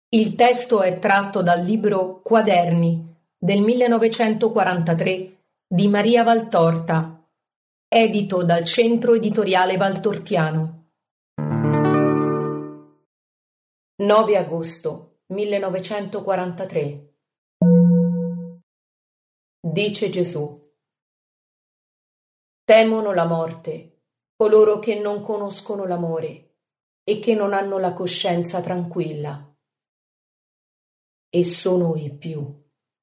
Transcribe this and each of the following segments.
Il testo è tratto dal libro Quaderni del 1943 di Maria Valtorta, edito dal Centro Editoriale Valtortiano. 9 agosto 1943. Dice Gesù: temono la morte coloro che non conoscono l'amore e che non hanno la coscienza tranquilla. E sono i più.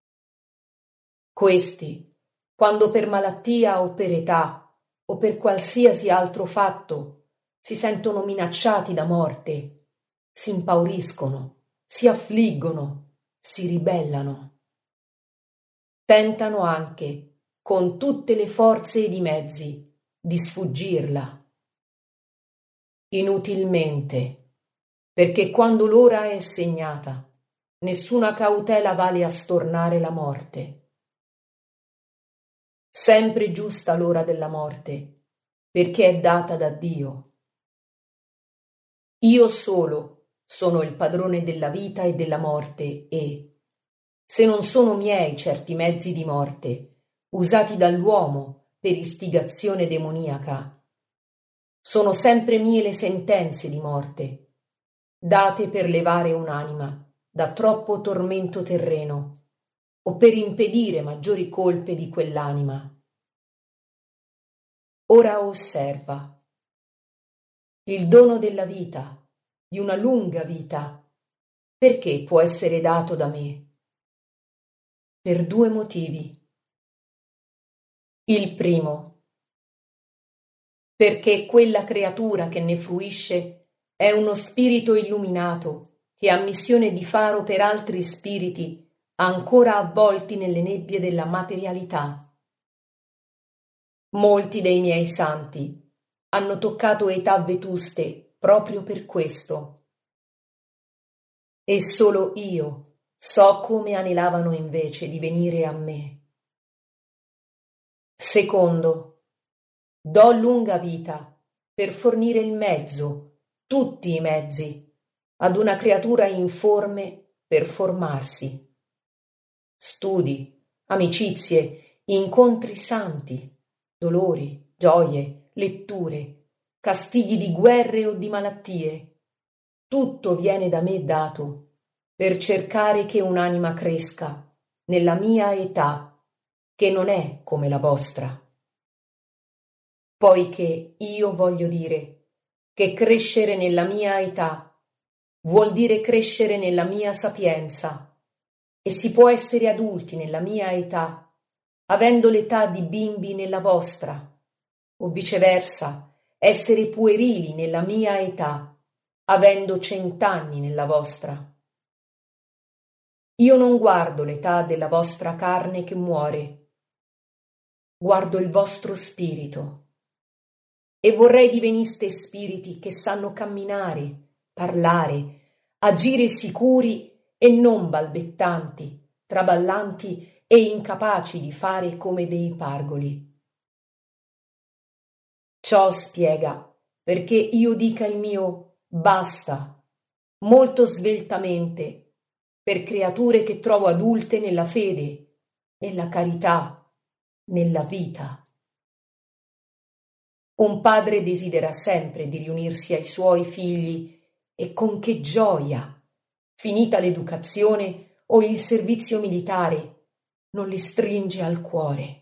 Questi, quando per malattia o per età o per qualsiasi altro fatto si sentono minacciati da morte, si impauriscono, si affliggono, si ribellano. Tentano anche, con tutte le forze ed i mezzi, di sfuggirla. Inutilmente, perché quando l'ora è segnata, nessuna cautela vale a stornare la morte. Sempre giusta l'ora della morte, perché è data da Dio. Io solo sono il padrone della vita e della morte e, se non sono miei certi mezzi di morte, usati dall'uomo per istigazione demoniaca, sono sempre mie le sentenze di morte, date per levare un'anima da troppo tormento terreno o per impedire maggiori colpe di quell'anima. Ora osserva. Il dono della vita, di una lunga vita, perché può essere dato da me? Per due motivi. Il primo, perché quella creatura che ne fruisce è uno spirito illuminato che ha missione di faro per altri spiriti ancora avvolti nelle nebbie della materialità. Molti dei miei santi hanno toccato età vetuste proprio per questo. E solo io so come anelavano invece di venire a me. Secondo, do lunga vita per fornire il mezzo, tutti i mezzi, ad una creatura informe per formarsi. Studi, amicizie, incontri santi, dolori, gioie, letture, castighi di guerre o di malattie, tutto viene da me dato per cercare che un'anima cresca nella mia età, che non è come la vostra. Poiché io voglio dire che crescere nella mia età vuol dire crescere nella mia sapienza, e si può essere adulti nella mia età, avendo l'età di bimbi nella vostra, o viceversa, essere puerili nella mia età, avendo 100 anni nella vostra. Io non guardo l'età della vostra carne che muore, guardo il vostro spirito, e vorrei diveniste spiriti che sanno camminare, parlare, agire sicuri e non balbettanti, traballanti e incapaci di fare come dei pargoli. Ciò spiega perché io dica il mio basta, molto sveltamente, per creature che trovo adulte nella fede, nella carità, nella vita. Un padre desidera sempre di riunirsi ai suoi figli e con che gioia, finita l'educazione o il servizio militare, non li stringe al cuore.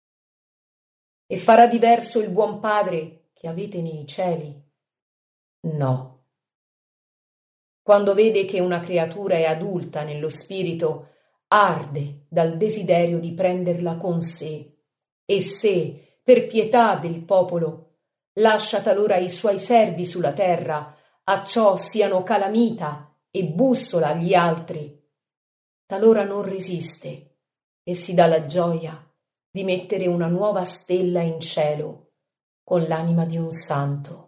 E farà diverso il buon padre che avete nei cieli? No. Quando vede che una creatura è adulta nello spirito, arde dal desiderio di prenderla con sé, e se, per pietà del popolo, lascia talora i suoi servi sulla terra, acciò siano calamita e bussola agli altri, talora non resiste e si dà la gioia di mettere una nuova stella in cielo con l'anima di un santo.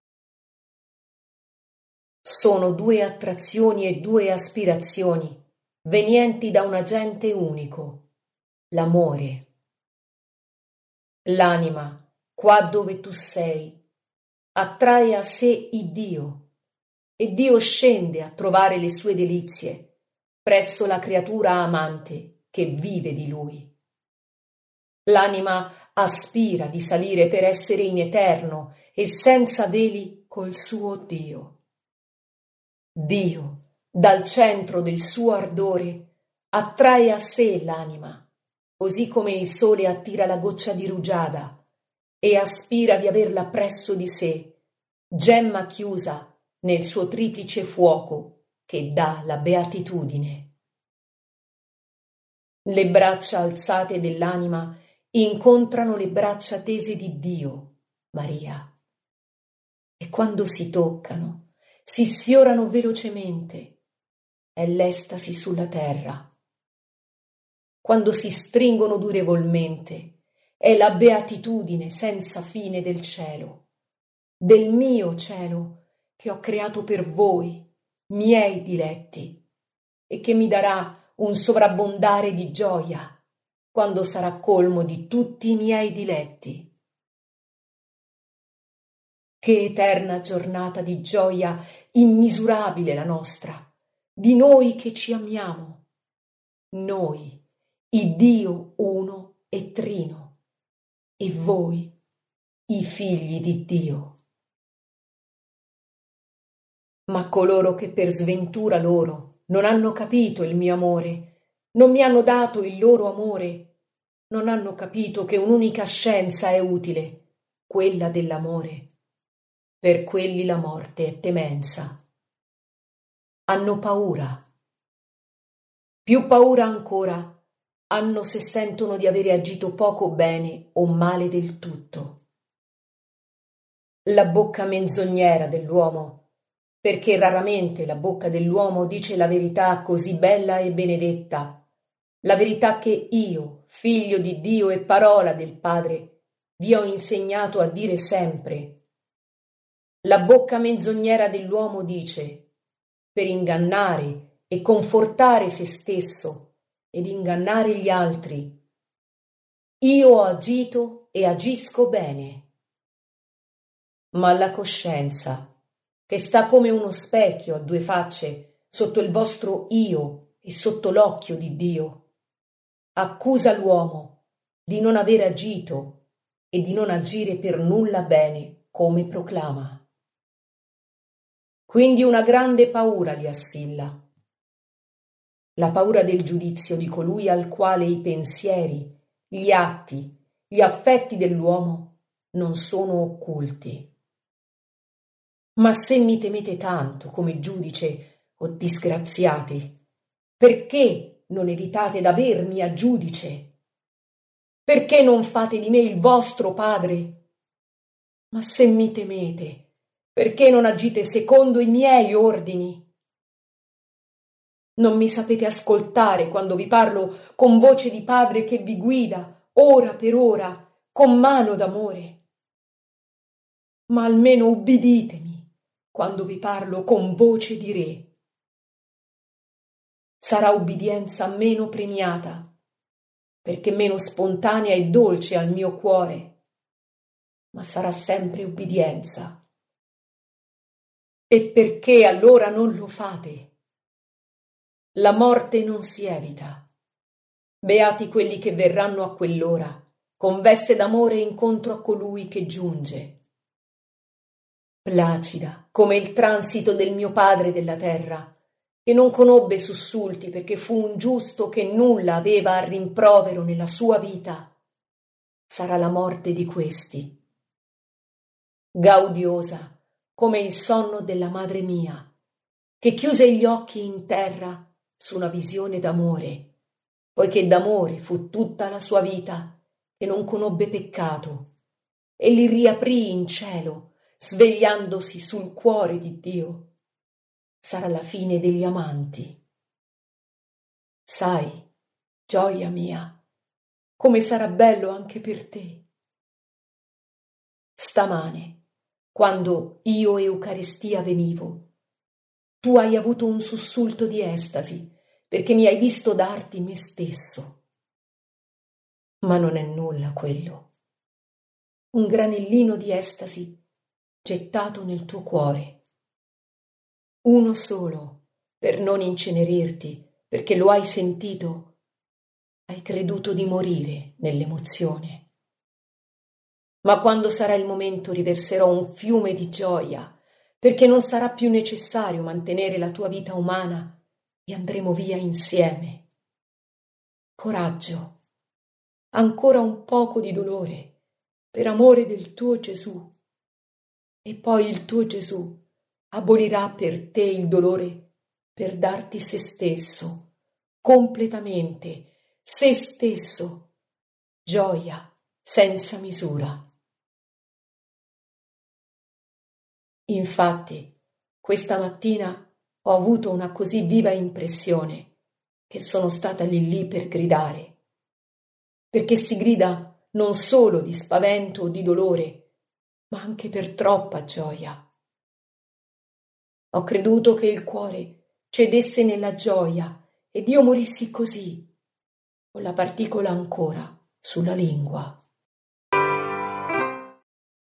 Sono due attrazioni e due aspirazioni venienti da un agente unico, l'amore. L'anima, qua dove tu sei, attrae a sé Iddio, e Dio scende a trovare le sue delizie presso la creatura amante che vive di lui. L'anima aspira di salire per essere in eterno e senza veli col suo Dio. Dio, dal centro del suo ardore, attrae a sé l'anima, così come il sole attira la goccia di rugiada, e aspira di averla presso di sé, gemma chiusa nel suo triplice fuoco che dà la beatitudine. Le braccia alzate dell'anima incontrano le braccia tese di Dio, Maria, e quando si toccano, si sfiorano velocemente, è l'estasi sulla terra. Quando si stringono durevolmente, è la beatitudine senza fine del cielo, del mio cielo che ho creato per voi, miei diletti, e che mi darà un sovrabbondare di gioia quando sarà colmo di tutti i miei diletti. Che eterna giornata di gioia immisurabile la nostra, di noi che ci amiamo, noi, il Dio uno e trino, e voi, i figli di Dio. Ma coloro che per sventura loro non hanno capito il mio amore, non mi hanno dato il loro amore, non hanno capito che un'unica scienza è utile, quella dell'amore. Per quelli la morte è temenza. Hanno paura. Più paura ancora hanno se sentono di avere agito poco bene o male del tutto. La bocca menzognera dell'uomo, perché raramente la bocca dell'uomo dice la verità così bella e benedetta, la verità che io, figlio di Dio e parola del Padre, vi ho insegnato a dire sempre. La bocca menzognera dell'uomo dice, per ingannare e confortare se stesso ed ingannare gli altri, io ho agito e agisco bene. Ma la coscienza, che sta come uno specchio a due facce sotto il vostro io e sotto l'occhio di Dio, accusa l'uomo di non aver agito e di non agire per nulla bene come proclama. Quindi una grande paura li assilla, la paura del giudizio di colui al quale i pensieri, gli atti, gli affetti dell'uomo non sono occulti. Ma se mi temete tanto come giudice, o disgraziati, perché non evitate d'avermi a giudice? Perché non fate di me il vostro padre? Ma se mi temete, perché non agite secondo i miei ordini? Non mi sapete ascoltare quando vi parlo con voce di padre che vi guida, ora per ora, con mano d'amore. Ma almeno ubbiditemi quando vi parlo con voce di re. Sarà ubbidienza meno premiata, perché meno spontanea e dolce al mio cuore, ma sarà sempre ubbidienza. E perché allora non lo fate? La morte non si evita. Beati quelli che verranno a quell'ora, con veste d'amore incontro a colui che giunge. Placida come il transito del mio padre della terra, che non conobbe sussulti perché fu un giusto che nulla aveva a rimprovero nella sua vita, sarà la morte di questi. Gaudiosa come il sonno della madre mia, che chiuse gli occhi in terra su una visione d'amore, poiché d'amore fu tutta la sua vita, che non conobbe peccato, e li riaprì in cielo, svegliandosi sul cuore di Dio. Sarà la fine degli amanti. Sai, gioia mia, come sarà bello anche per te. Stamane, quando io Eucaristia venivo, tu hai avuto un sussulto di estasi, perché mi hai visto darti me stesso. Ma non è nulla quello. Un granellino di estasi gettato nel tuo cuore. uno solo, per non incenerirti, perché lo hai sentito, hai creduto di morire nell'emozione. Ma quando sarà il momento riverserò un fiume di gioia, perché non sarà più necessario mantenere la tua vita umana e andremo via insieme. Coraggio, ancora un poco di dolore, per amore del tuo Gesù. E poi il tuo Gesù abolirà per te il dolore per darti se stesso, completamente, se stesso, gioia senza misura. Infatti, questa mattina ho avuto una così viva impressione che sono stata lì per gridare, perché si grida non solo di spavento o di dolore, ma anche per troppa gioia. Ho creduto che il cuore cedesse nella gioia ed io morissi così, con la particola ancora sulla lingua.